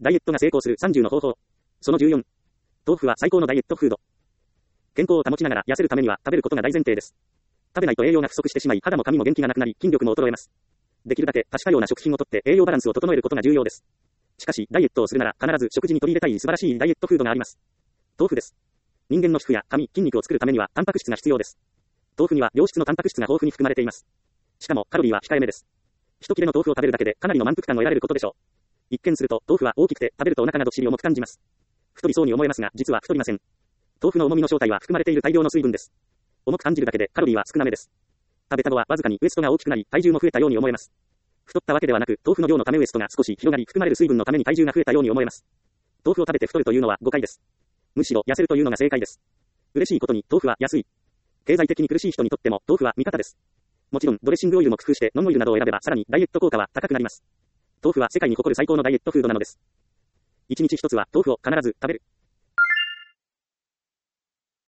ダイエットが成功する30の方法。その14。豆腐は最高のダイエットフード。健康を保ちながら痩せるためには食べることが大前提です。食べないと栄養が不足してしまい、肌も髪も元気がなくなり、筋力も衰えます。できるだけ多種多様な食品をとって栄養バランスを整えることが重要です。しかし、ダイエットをするなら必ず食事に取り入れたい素晴らしいダイエットフードがあります。豆腐です。人間の皮膚や髪、筋肉を作るためにはタンパク質が必要です。豆腐には良質のタンパク質が豊富に含まれています。しかもカロリーは控えめです。一切れの豆腐を食べるだけでかなりの満腹感を得られることでしょう。一見すると豆腐は大きくて食べるとお腹がどっしり重く感じます。太りそうに思えますが実は太りません。豆腐の重みの正体は含まれている大量の水分です。重く感じるだけでカロリーは少なめです。食べた後はわずかにウエストが大きくなり体重も増えたように思えます。太ったわけではなく豆腐の量のためウエストが少し広がり含まれる水分のために体重が増えたように思えます。豆腐を食べて太るというのは誤解です。むしろ痩せるというのが正解です。嬉しいことに豆腐は安い。経済的に苦しい人にとっても豆腐は味方です。もちろんドレッシングオイルも工夫してノンオイルなどを選べばさらにダイエット効果は高くなります。豆腐は世界に誇る最高のダイエットフードなのです。一日一つは豆腐を必ず食べる。